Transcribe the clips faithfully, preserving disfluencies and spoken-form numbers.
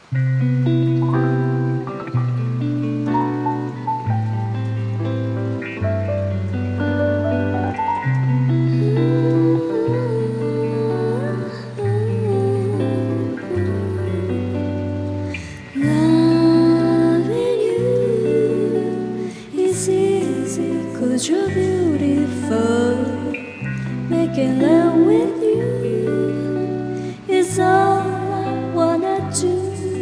'Cause you're beautiful. Making love with you is all I wanna do.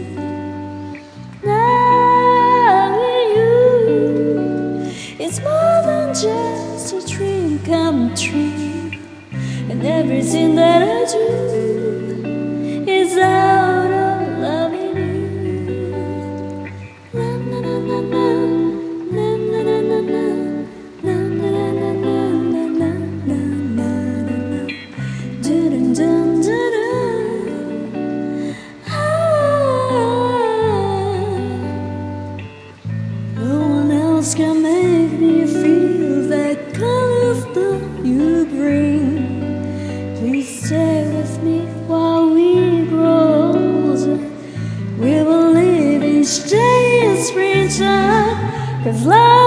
Loving you is more than just a dream come true, and everything that I do is out of loving you. Na, na, na, na, na. Can make me feel that kind of love you bring. Please stay with me while we grow older. We will live each day in springtime, 'cause love